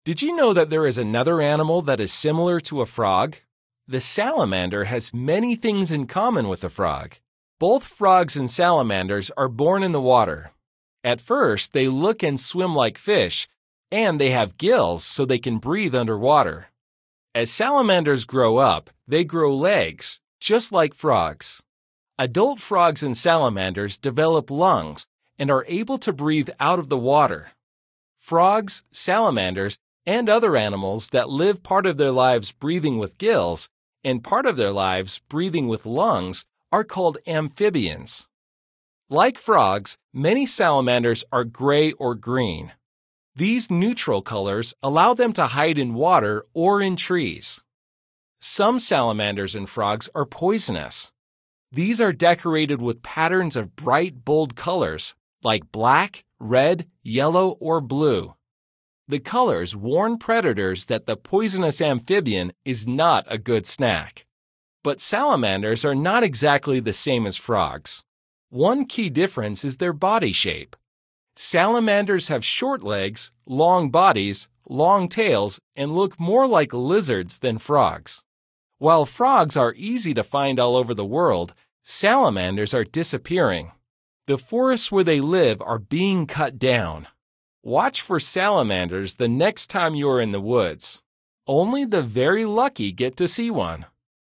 Did you know that there is another animal that is similar to a frog? The salamander has many things in common with a frog. Both frogs and salamanders are born in the water. At first, they look and swim like fish, and they have gills so they can breathe underwater. As salamanders grow up, they grow legs, just like frogs. Adult frogs and salamanders develop lungs and are able to breathe out of the water. Frogs, salamanders, and other animals that live part of their lives breathing with gills and part of their lives breathing with lungs are called amphibians. Like frogs, many salamanders are gray or green. These neutral colors allow them to hide in water or in trees. Some salamanders and frogs are poisonous. These are decorated with patterns of bright, bold colors like black, red, yellow, or blue. The colors warn predators that the poisonous amphibian is not a good snack. But salamanders are not exactly the same as frogs. One key difference is their body shape. Salamanders have short legs, long bodies, long tails, and look more like lizards than frogs. While frogs are easy to find all over the world, salamanders are disappearing. The forests where they live are being cut down. Watch for salamanders the next time you are in the woods. Only the very lucky get to see one.